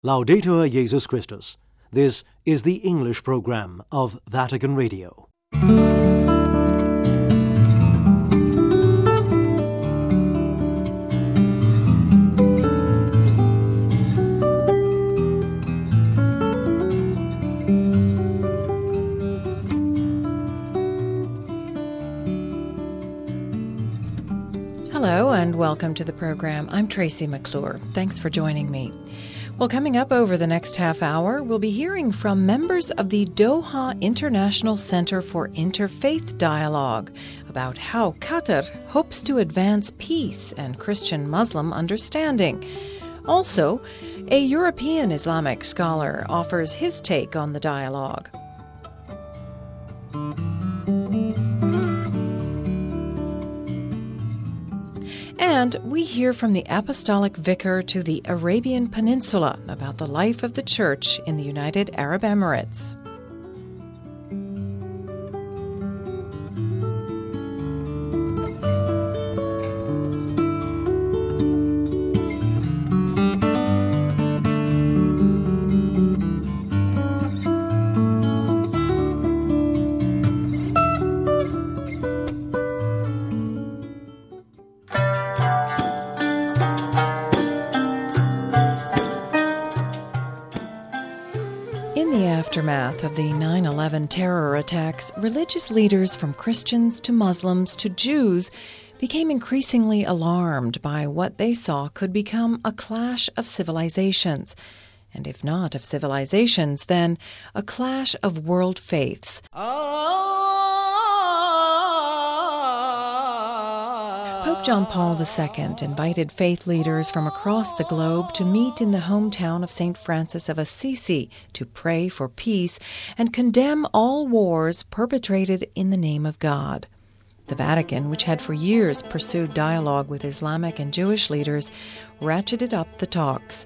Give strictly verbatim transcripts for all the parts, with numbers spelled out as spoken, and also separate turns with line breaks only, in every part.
Laudetur Jesus Christus. This is the English program of Vatican Radio.
Hello and welcome to the program. I'm Tracy McClure. Thanks for joining me. Well, coming up over the next half hour, we'll be hearing from members of the Doha International Center for Interfaith Dialogue about how Qatar hopes to advance peace and Christian-Muslim understanding. Also, a European Islamic scholar offers his take on the dialogue. And we hear from the Apostolic Vicar to the Arabian Peninsula about the life of the Church in the United Arab Emirates. Aftermath of the nine eleven terror attacks, religious leaders from Christians to Muslims to Jews became increasingly alarmed by what they saw could become a clash of civilizations. And if not of civilizations, then a clash of world faiths. Pope John Paul the Second invited faith leaders from across the globe to meet in the hometown of Saint Francis of Assisi to pray for peace and condemn all wars perpetrated in the name of God. The Vatican, which had for years pursued dialogue with Islamic and Jewish leaders, ratcheted up the talks.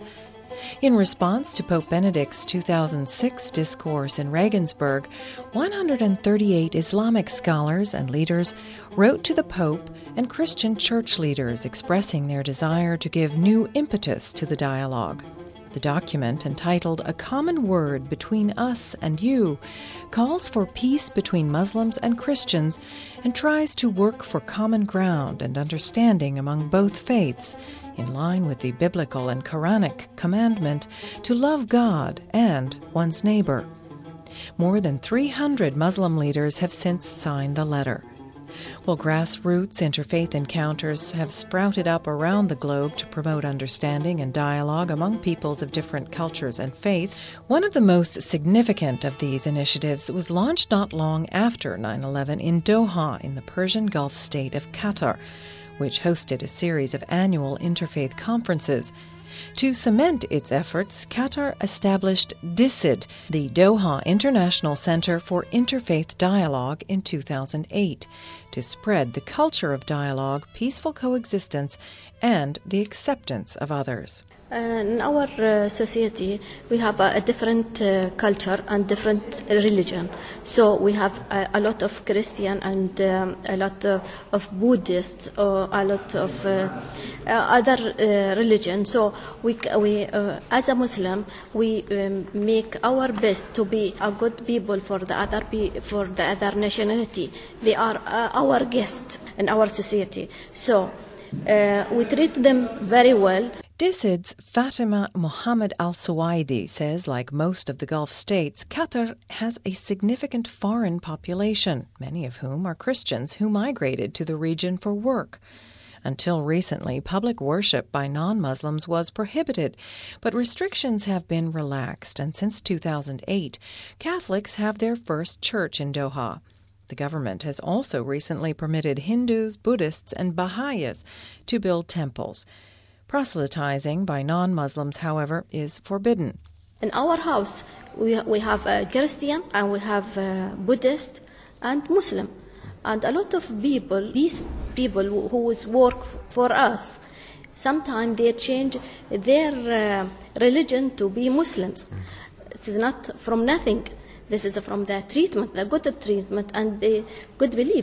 In response to Pope Benedict's two thousand six discourse in Regensburg, one hundred thirty-eight Islamic scholars and leaders wrote to the Pope and Christian church leaders expressing their desire to give new impetus to the dialogue. The document, entitled A Common Word Between Us and You, calls for peace between Muslims and Christians and tries to work for common ground and understanding among both faiths, in line with the biblical and Quranic commandment to love God and one's neighbor. More than three hundred Muslim leaders have since signed the letter. While grassroots interfaith encounters have sprouted up around the globe to promote understanding and dialogue among peoples of different cultures and faiths, one of the most significant of these initiatives was launched not long after nine eleven in Doha in the Persian Gulf state of Qatar, which hosted a series of annual interfaith conferences. To cement its efforts, Qatar established DICID, the Doha International Center for Interfaith Dialogue, in two thousand eight, to spread the culture of dialogue, peaceful coexistence, and the acceptance of others.
Uh, in our uh, society, we have a, a different uh, culture and different religion. So we have a, a lot of Christian and um, a lot uh, of Buddhist, or a lot of uh, uh, other uh, religion. So we, we uh, as a Muslim, we um, make our best to be a good people for the other pe- for the other nationality. They are uh, our guests in our society. So uh, we treat them very well.
DICID's Fatima Mohammed Al-Suwaidi says, like most of the Gulf states, Qatar has a significant foreign population, many of whom are Christians who migrated to the region for work. Until recently, public worship by non-Muslims was prohibited, but restrictions have been relaxed, and since two thousand eight, Catholics have their first church in Doha. The government has also recently permitted Hindus, Buddhists, and Baha'is to build temples. Proselytizing by non-Muslims, however, is forbidden.
In our house, we we have a Christian and we have a Buddhist and Muslim. And a lot of people, these people who, who work for us, sometimes they change their uh, religion to be Muslims. It is not from nothing. This is from the treatment, the good treatment and the good belief.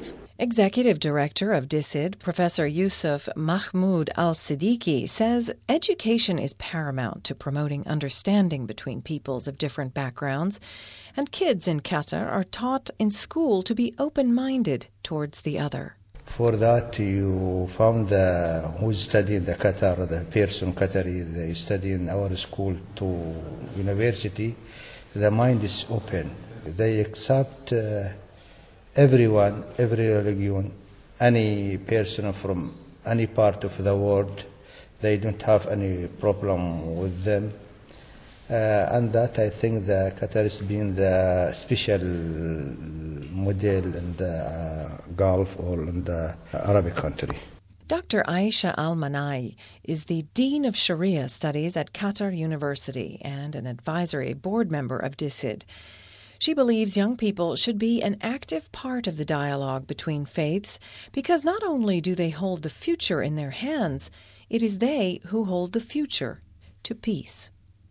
Executive Director of D I S I D, Professor Yusuf Mahmoud Al-Siddiqui, says education is paramount to promoting understanding between peoples of different backgrounds, and kids in Qatar are taught in school to be open-minded towards the other.
For that, you found the, who study in the Qatar, the person Qatari, they study in our school to university, the mind is open. They accept uh, everyone, every religion, any person from any part of the world. They don't have any problem with them. Uh, and that, I think, the Qatar has been the special model in the uh, Gulf or in the Arabic country.
Doctor Aisha Al-Manai is the Dean of Sharia Studies at Qatar University and an advisory board member of D I S I D. She believes young people should be an active part of the dialogue between faiths because not only do they hold the future in their hands, it is they who hold the future to peace.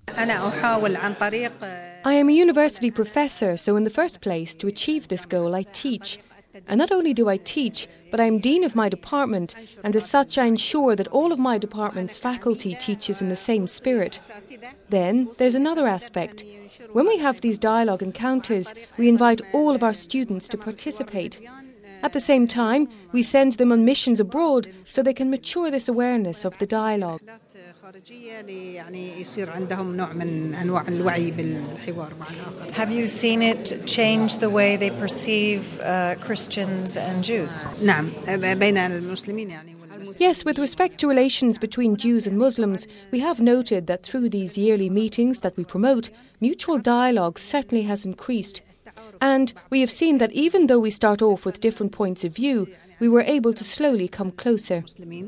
I am a university professor, so in the first place, to achieve this goal, I teach. And not only do I teach, but I am dean of my department, and as such I ensure that all of my department's faculty teaches in the same spirit. Then there's another aspect. When we have these dialogue encounters, we invite all of our students to participate. At the same time, we send them on missions abroad so they can mature this awareness of the dialogue.
Have you seen it change the way they perceive uh, Christians and Jews?
Yes, with respect to relations between Jews and Muslims, we have noted that through these yearly meetings that we promote, mutual dialogue certainly has increased. And we have seen that even though we start off with different points of view, we were able to slowly come closer.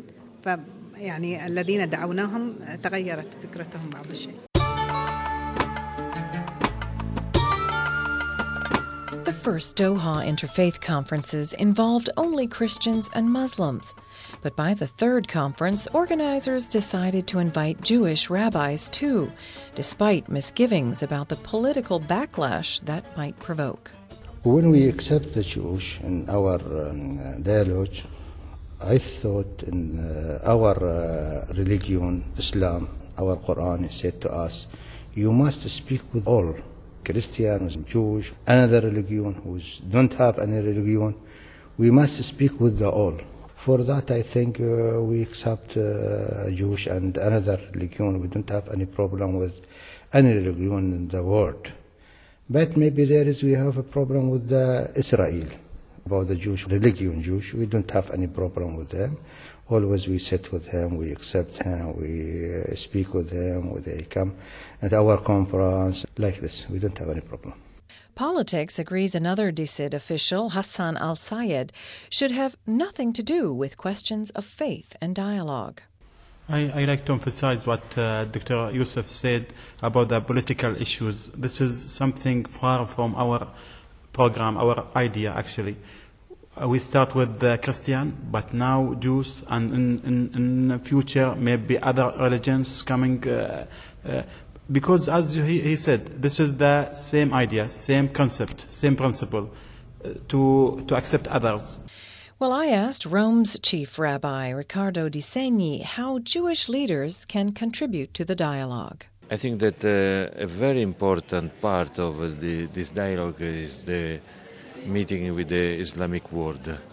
The first Doha Interfaith Conferences involved only Christians and Muslims. But by the third conference, organizers decided to invite Jewish rabbis too, despite misgivings about the political backlash that might provoke.
When we accept the Jewish in our um, dialogue, I thought in uh, our uh, religion, Islam, our Quran is said to us, you must speak with all, Christians, Jewish, another religion who don't have any religion, we must speak with the all. For that, I think uh, we accept uh, Jewish and another religion. We don't have any problem with any religion in the world. But maybe there is, we have a problem with the Israel, about the Jewish religion, Jewish. We don't have any problem with them. Always we sit with him, we accept him, we uh, speak with him, they come at our conference, like this. We don't have any problem.
Politics, agrees another D I S I D official, Hassan Al-Sayed, should have nothing to do with questions of faith and dialogue.
I, I like to emphasize what uh, Doctor Yusuf said about the political issues. This is something far from our program, our idea actually. Uh, we start with the Christian, but now Jews, and in, in, in the future maybe other religions coming. Uh, uh, Because, as he, he said, this is the same idea, same concept, same principle, uh, to to accept others.
Well, I asked Rome's chief rabbi, Riccardo Di Segni, how Jewish leaders can contribute to the dialogue.
I think that uh, a very important part of the, this dialogue is the meeting with the Islamic world. Uh,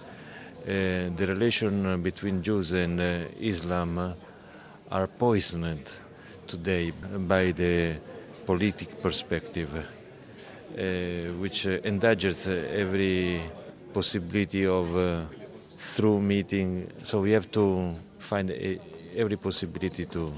the relation between Jews and uh, Islam are poisoned today by the political perspective, uh, which uh, endangers uh, every possibility of uh, through meeting. So we have to find a, every possibility to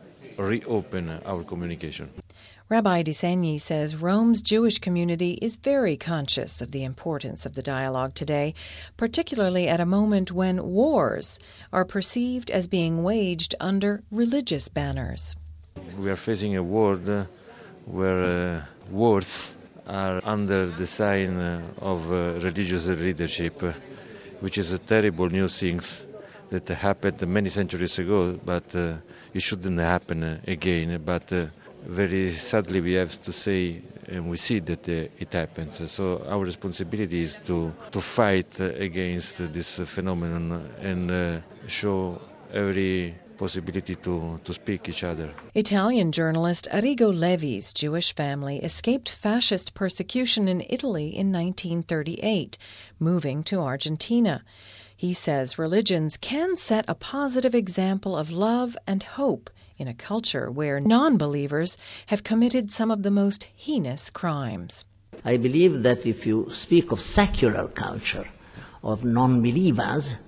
reopen our communication.
Rabbi Di Segni says Rome's Jewish community is very conscious of the importance of the dialogue today, particularly at a moment when wars are perceived as being waged under religious banners.
We are facing a world uh, where uh, wars are under the sign uh, of uh, religious leadership, uh, which is a terrible new thing that happened many centuries ago, but uh, it shouldn't happen uh, again. But uh, very sadly we have to say and we see that uh, it happens. So our responsibility is to, to fight against this phenomenon and uh, show every possibility to, to speak each other.
Italian journalist Arrigo Levi's Jewish family escaped fascist persecution in Italy in nineteen thirty-eight, moving to Argentina. He says religions can set a positive example of love and hope in a culture where non-believers have committed some of the most heinous crimes.
I believe that if you speak of secular culture, of non-believers,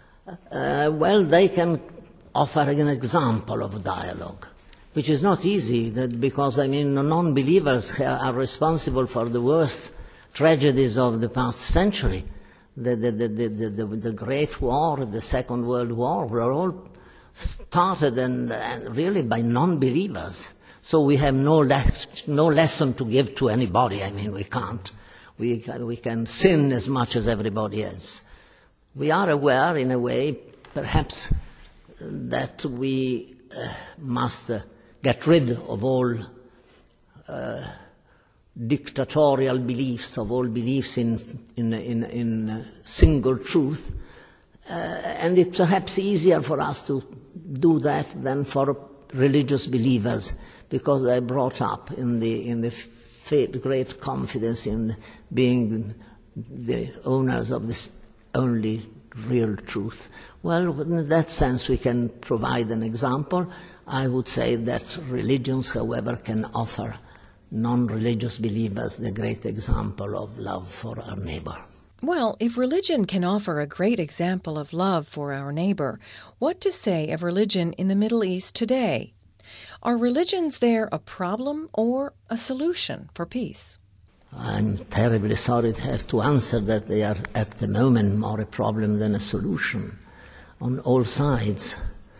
uh, well, they can offer an example of dialogue, which is not easy, that because, I mean, non-believers are responsible for the worst tragedies of the past century. The, the, the, the, the, the Great War, the Second World War, were all started and, and really by non-believers. So we have no, le- no lesson to give to anybody. I mean, we can't. We can, we can sin as much as everybody else. We are aware, in a way, perhaps, that we uh, must uh, get rid of all uh, dictatorial beliefs, of all beliefs in in in, in uh, single truth, uh, and it's perhaps easier for us to do that than for religious believers, because they're brought up in the in the faith, great confidence in being the owners of this only real truth. Well, in that sense, we can provide an example. I would say that religions, however, can offer non-religious believers the great example of love for our neighbor.
Well, if religion can offer a great example of love for our neighbor, what to say of religion in the Middle East today? Are religions there a problem or a solution for peace?
I'm terribly sorry to have to answer that they are at the moment more a problem than a solution. On all sides,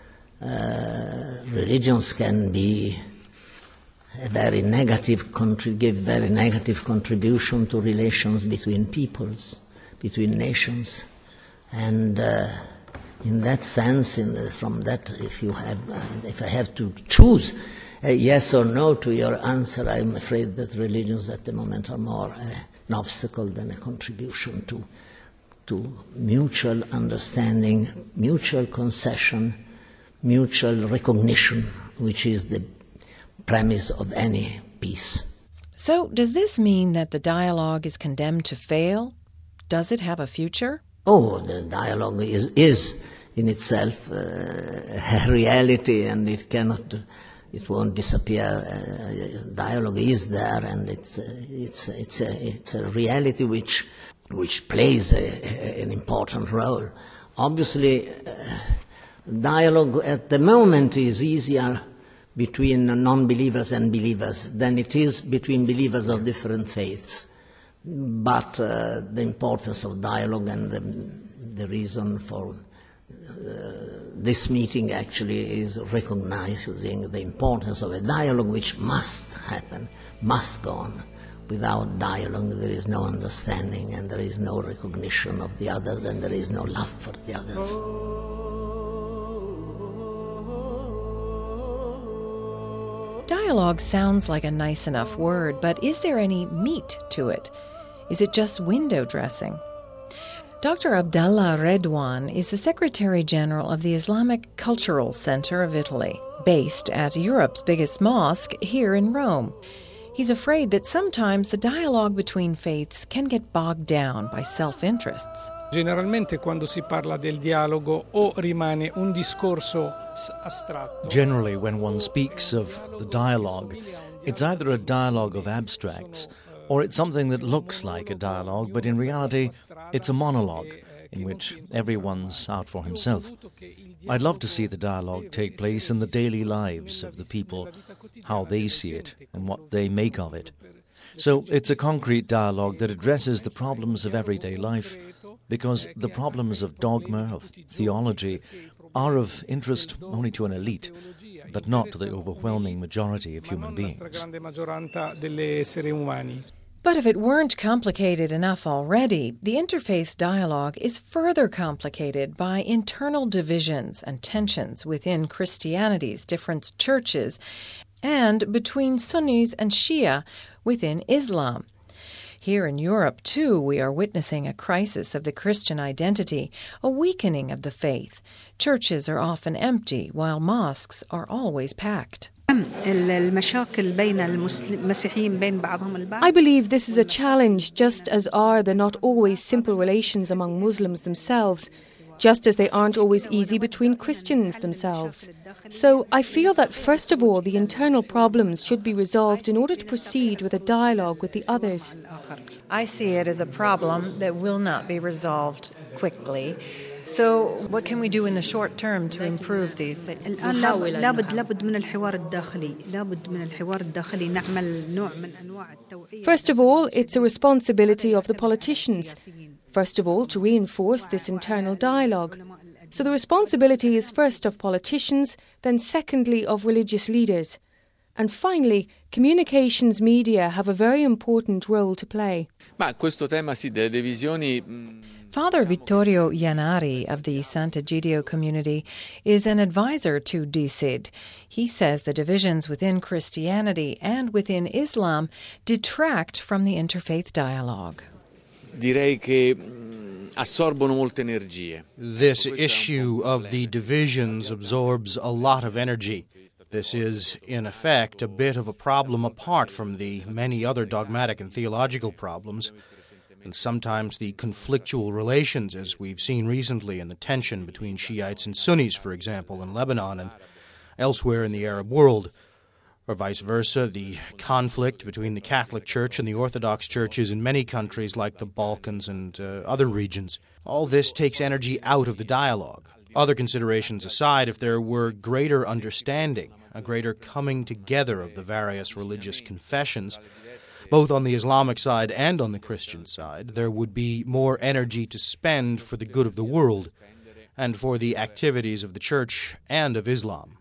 uh, religions can be a very negative, contri- give very negative contribution to relations between peoples, between nations, and uh, in that sense, in the, from that, if you have, uh, if I have to choose a yes or no to your answer, I'm afraid that religions at the moment are more uh, an obstacle than a contribution to to mutual understanding, mutual concession, mutual recognition, which is the premise of any peace.
So, does this mean that the dialogue is condemned to fail? Does it have a future?
Oh, the dialogue is, is in itself uh, a reality, and it cannot, it won't disappear. Uh, dialogue is there, and it's uh, it's it's a it's a reality which which plays a, a, an important role. Obviously, uh, dialogue at the moment is easier between non-believers and believers than it is between believers of different faiths. But uh, the importance of dialogue and the, the reason for uh, this meeting actually is recognizing the importance of a dialogue which must happen, must go on. Without dialogue there is no understanding, and there is no recognition of the others, and there is no love for the others.
Dialogue sounds like a nice enough word, but is there any meat to it? Is it just window dressing? Doctor Abdallah Redwan is the Secretary General of the Islamic Cultural Center of Italy, based at Europe's biggest mosque here in Rome. He's afraid that sometimes the dialogue between faiths can get bogged down by self-interests.
Generalmente quando si parla del dialogo o rimane un discorso astratto.
Generally, when one speaks of the dialogue, it's either a dialogue of abstracts or it's something that looks like a dialogue, but in reality it's a monologue in which everyone's out for himself. I'd love to see the dialogue take place in the daily lives of the people, how they see it and what they make of it. So it's a concrete dialogue that addresses the problems of everyday life, because the problems of dogma, of theology, are of interest only to an elite, but not to the overwhelming majority of human beings.
But if it weren't complicated enough already, the interfaith dialogue is further complicated by internal divisions and tensions within Christianity's different churches, and between Sunnis and Shia within Islam. Here in Europe, too, we are witnessing a crisis of the Christian identity, a weakening of the faith. Churches are often empty, while mosques are always packed.
I believe this is a challenge, just as are the not always simple relations among Muslims themselves, just as they aren't always easy between Christians themselves. So I feel that, first of all, the internal problems should be resolved in order to proceed with a dialogue with the others.
I see it as a problem that will not be resolved quickly. So what can we do in the short term to improve these things?
First of all, it's a responsibility of the politicians. First of all, to reinforce this internal dialogue. So the responsibility is first of politicians, then secondly of religious leaders. And finally, communications media have a very important role to play.
Father Vittorio Iannari of the Sant'Egidio community is an advisor to D C I D. He says the divisions within Christianity and within Islam detract from the interfaith dialogue.
This issue of the divisions absorbs a lot of energy. This is, in effect, a bit of a problem apart from the many other dogmatic and theological problems, and sometimes the conflictual relations, as we've seen recently in the tension between Shiites and Sunnis, for example, in Lebanon and elsewhere in the Arab world, or vice versa, the conflict between the Catholic Church and the Orthodox churches in many countries like the Balkans and uh, other regions. All this takes energy out of the dialogue. Other considerations aside, if there were greater understanding, a greater coming together of the various religious confessions, both on the Islamic side and on the Christian side, there would be more energy to spend for the good of the world and for the activities of the Church and of Islam.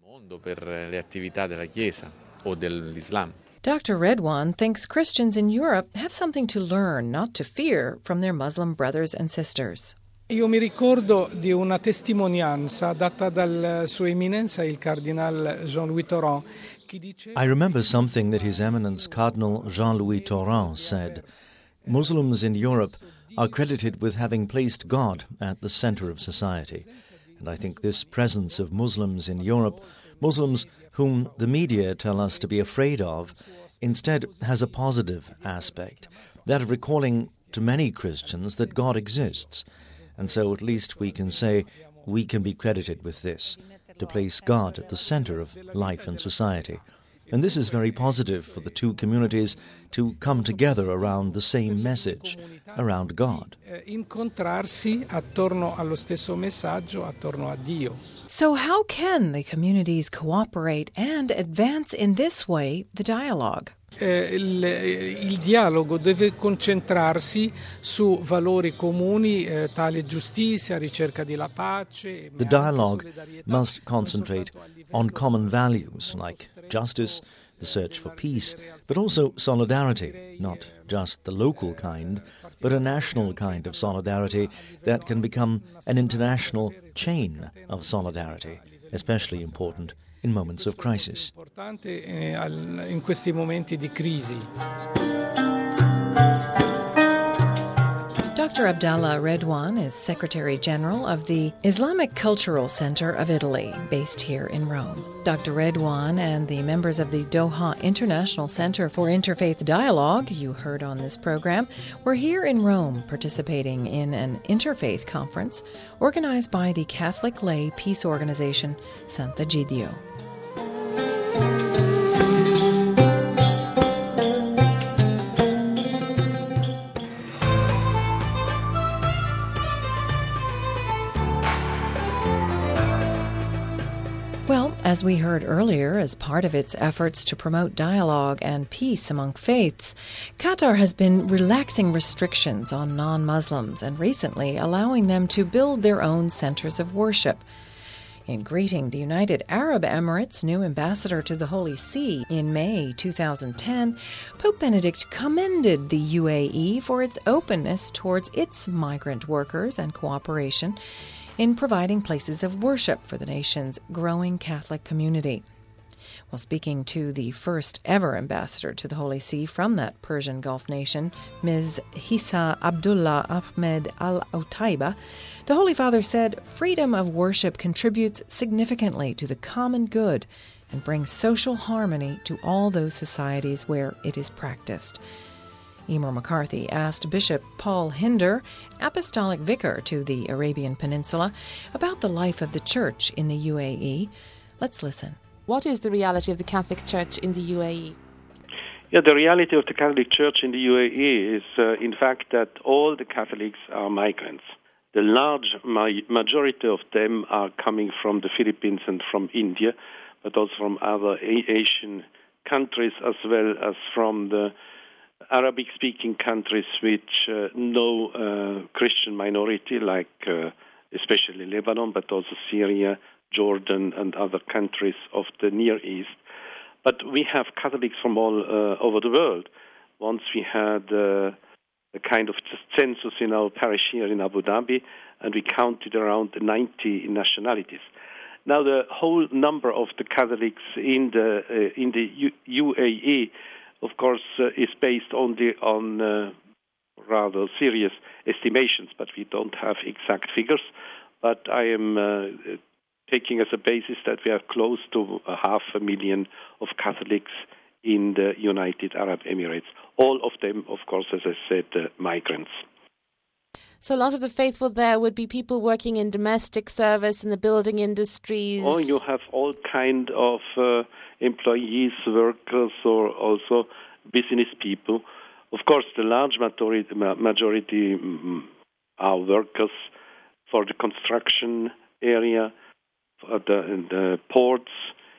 Doctor Redwan thinks Christians in Europe have something to learn, not to fear, from their Muslim brothers and sisters.
Io mi ricordo di una testimonianza data dal Sua Eminenza il Cardinal Jean-Louis Tauran.
I remember something that His Eminence Cardinal Jean-Louis Tauran said. Muslims in Europe are credited with having placed God at the center of society. And I think this presence of Muslims in Europe, Muslims whom the media tell us to be afraid of, instead has a positive aspect, that of recalling to many Christians that God exists. And so at least we can say we can be credited with this, to place God at the center of life and society. And this is very positive for the two communities to come together around the same message, around God.
Incontrarsi attorno allo stesso messaggio, attorno a Dio.
So how can the communities cooperate and advance in this way the dialogue?
Eh, il, il dialogo deve concentrarsi su valori comuni, eh, tale giustizia, ricerca di la pace.
The dialogue must concentrate on common values like justice, the search for peace, but also solidarity, not just the local kind, but a national kind of solidarity that can become an international chain of solidarity, especially important in moments of crisis.
In questi momenti di crisi.
Doctor Abdallah Redwan is Secretary General of the Islamic Cultural Center of Italy, based here in Rome. Doctor Redwan and the members of the Doha International Center for Interfaith Dialogue, you heard on this program, were here in Rome participating in an interfaith conference organized by the Catholic lay peace organization Sant'Egidio. Well, as we heard earlier, as part of its efforts to promote dialogue and peace among faiths, Qatar has been relaxing restrictions on non-Muslims and recently allowing them to build their own centers of worship. In greeting the United Arab Emirates' new ambassador to the Holy See in May two thousand ten, Pope Benedict commended the U A E for its openness towards its migrant workers and cooperation in providing places of worship for the nation's growing Catholic community. While speaking to the first ever ambassador to the Holy See from that Persian Gulf nation, Miz Hissa Abdullah Ahmed Al-Otaiba, the Holy Father said freedom of worship contributes significantly to the common good and brings social harmony to all those societies where it is practiced. Emer McCarthy asked Bishop Paul Hinder, apostolic vicar to the Arabian Peninsula, about the life of the Church in the U A E. Let's listen.
What is the reality of the Catholic Church in the U A E?
Yeah, the reality of the Catholic Church in the U A E is, uh, in fact, that all the Catholics are migrants. The large ma- majority of them are coming from the Philippines and from India, but also from other a- Asian countries, as well as from the Arabic-speaking countries which uh, know uh, Christian minority, like uh, especially Lebanon, but also Syria, Jordan, and other countries of the Near East. But we have Catholics from all uh, over the world. Once we had uh, a kind of census in our parish here in Abu Dhabi, and we counted around ninety nationalities. Now, the whole number of the Catholics in the uh, in the U- U A E, of course, uh, is based on the on uh, rather serious estimations, but we don't have exact figures. But I am uh, taking as a basis that we are close to a half a million of Catholics in the United Arab Emirates. All of them, of course, as I said, uh, migrants.
So a lot of the faithful there would be people working in domestic service, in the building industries.
Oh, you have all kind of uh, employees, workers, or also business people. Of course, the large majority, majority um, are workers for the construction area, for the, in the ports,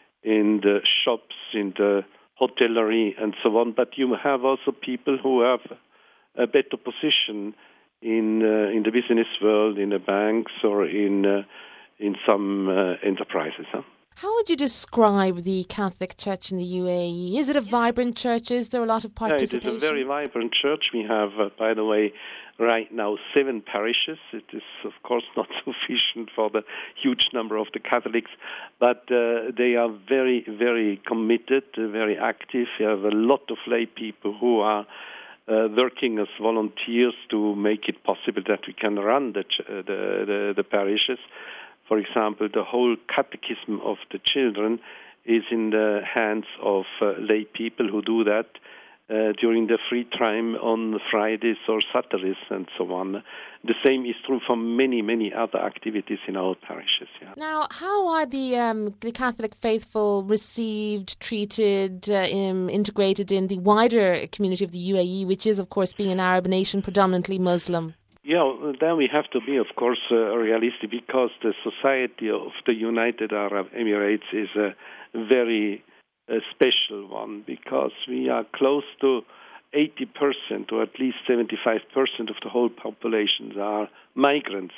in the shops, in the hotellery, and so on. But you have also people who have a better position in uh, in the business world, in the banks, or in uh, in some uh, enterprises. Huh?
How would you describe the Catholic Church in the U A E? Is it a vibrant church? Is there a lot of participation?
Yeah, it is a very vibrant church. We have, uh, by the way, right now seven parishes. It is, of course, not sufficient for the huge number of the Catholics, but uh, they are very, very committed, uh, very active. You have a lot of lay people who are uh, working as volunteers to make it possible that we can run the, ch- uh, the, the, the parishes. For example, the whole catechism of the children is in the hands of uh, lay people who do that uh, during the free time on Fridays or Saturdays and so on. The same is true for many, many other activities in our parishes. Yeah.
Now, how are the um, the Catholic faithful received, treated, uh, in, integrated in the wider community of the U A E, which is, of course, being an Arab nation, predominantly Muslim?
Yeah, then we have to be, of course, uh, realistic, because the society of the United Arab Emirates is a very uh, special one, because we are close to eighty percent, or at least seventy-five percent of the whole population are migrants.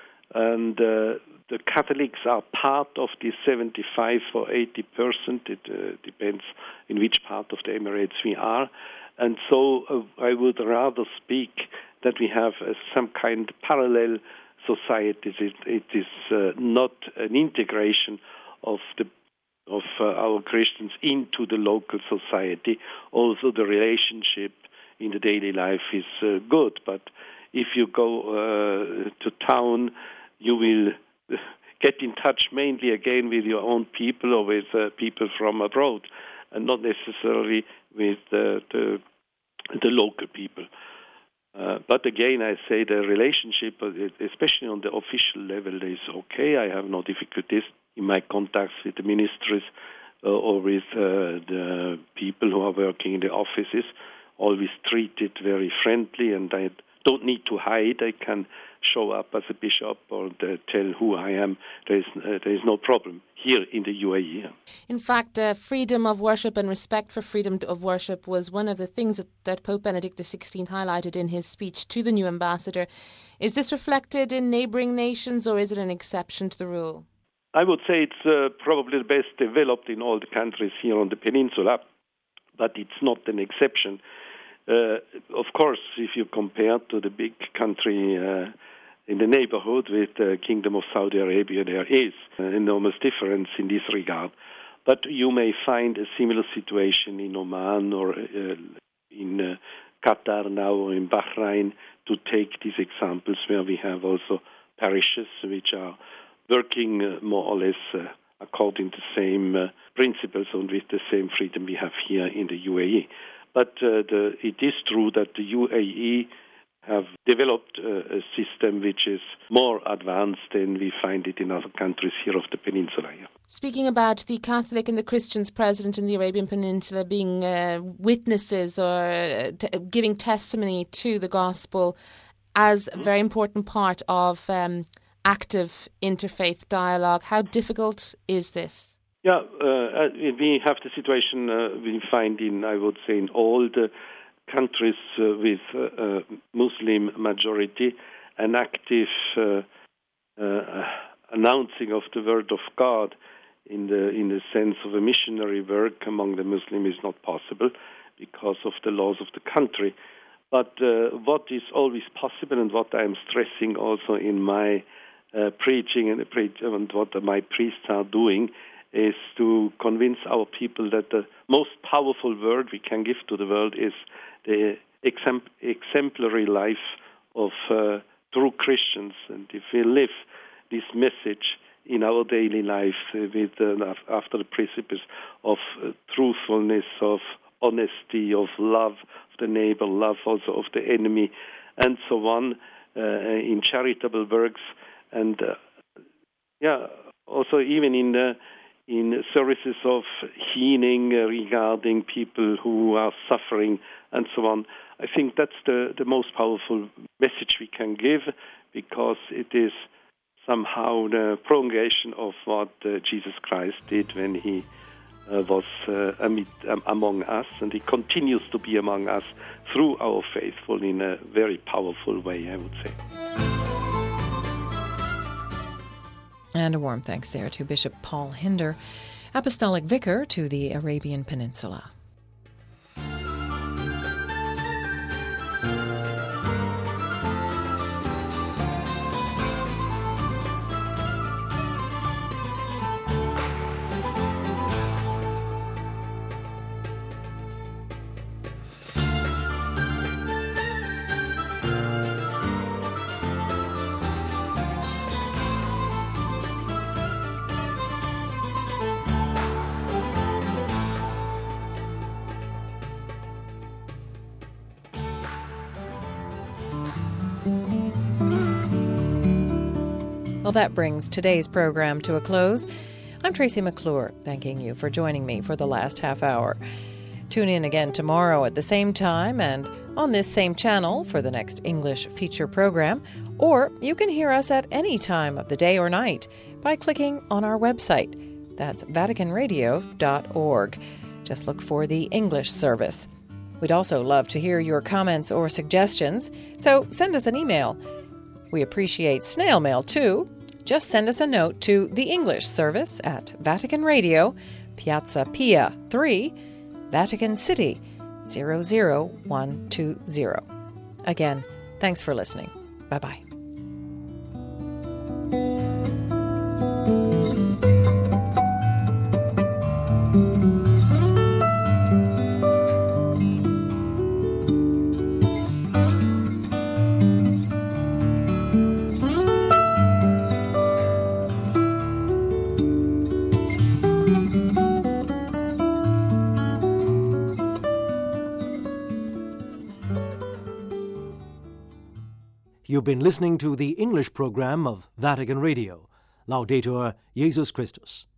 And uh, the Catholics are part of the seventy-five or eighty percent. It uh, depends in which part of the Emirates we are. And so uh, I would rather speak that we have uh, some kind of parallel societies. It, it is uh, not an integration of the of uh, our Christians into the local society. Also, the relationship in the daily life is uh, good. But if you go uh, to town, you will get in touch mainly again with your own people or with uh, people from abroad, and not necessarily with uh, the the local people. Uh, but again, I say the relationship, especially on the official level, is okay. I have no difficulties in my contacts with the ministries uh, or with uh, the people who are working in the offices. Always treated very friendly, and I don't need to hide. I can show up as a bishop or tell who I am. There is uh, there is no problem here in the U A E.
In fact, uh, freedom of worship and respect for freedom of worship was one of the things that, that Pope Benedict the sixteenth highlighted in his speech to the new ambassador. Is this reflected in neighbouring nations, or is it an exception to the rule?
I would say it's uh, probably the best developed in all the countries here on the peninsula, but it's not an exception. Uh, of course, if you compare to the big country uh, in the neighborhood with the Kingdom of Saudi Arabia, there is an enormous difference in this regard. But you may find a similar situation in Oman or uh, in uh, Qatar now or in Bahrain, to take these examples where we have also parishes which are working uh, more or less uh, according to the same uh, principles and with the same freedom we have here in the U A E. But uh, the, it is true that the U A E have developed uh, a system which is more advanced than we find it in other countries here of the peninsula. Yeah.
Speaking about the Catholic and the Christians present in the Arabian Peninsula being uh, witnesses or uh, t- giving testimony to the gospel as a very important part of um, active interfaith dialogue, how difficult is this?
Yeah, uh, we have the situation uh, we find in, I would say, in all the countries uh, with uh, Muslim majority, an active uh, uh, announcing of the word of God in the in the sense of a missionary work among the Muslims is not possible because of the laws of the country. But uh, what is always possible, and what I am stressing also in my uh, preaching and, pre- and what my priests are doing, is to convince our people that the most powerful word we can give to the world is the exempl- exemplary life of uh, true Christians. And if we live this message in our daily life uh, with uh, after the principles of uh, truthfulness, of honesty, of love of the neighbor, love also of the enemy, and so on, uh, in charitable works, and uh, yeah, also even in the in services of healing uh, regarding people who are suffering and so on. I think that's the, the most powerful message we can give, because it is somehow the prolongation of what uh, Jesus Christ did when he uh, was uh, amid, um, among us, and he continues to be among us through our faithful in a very powerful way, I would say.
And a warm thanks there to Bishop Paul Hinder, Apostolic Vicar to the Arabian Peninsula. Well, that brings today's program to a close. I'm Tracy McClure, thanking you for joining me for the last half hour. Tune in again tomorrow at the same time and on this same channel for the next English feature program, or you can hear us at any time of the day or night by clicking on our website. That's vatican radio dot org. Just look for the English service. We'd also love to hear your comments or suggestions, so send us an email. We appreciate snail mail, too. Just send us a note to the English service at Vatican Radio, Piazza Pia three, Vatican City, zero zero one two zero. Again, thanks for listening. Bye-bye.
You've been listening to the English program of Vatican Radio. Laudetur Jesus Christus.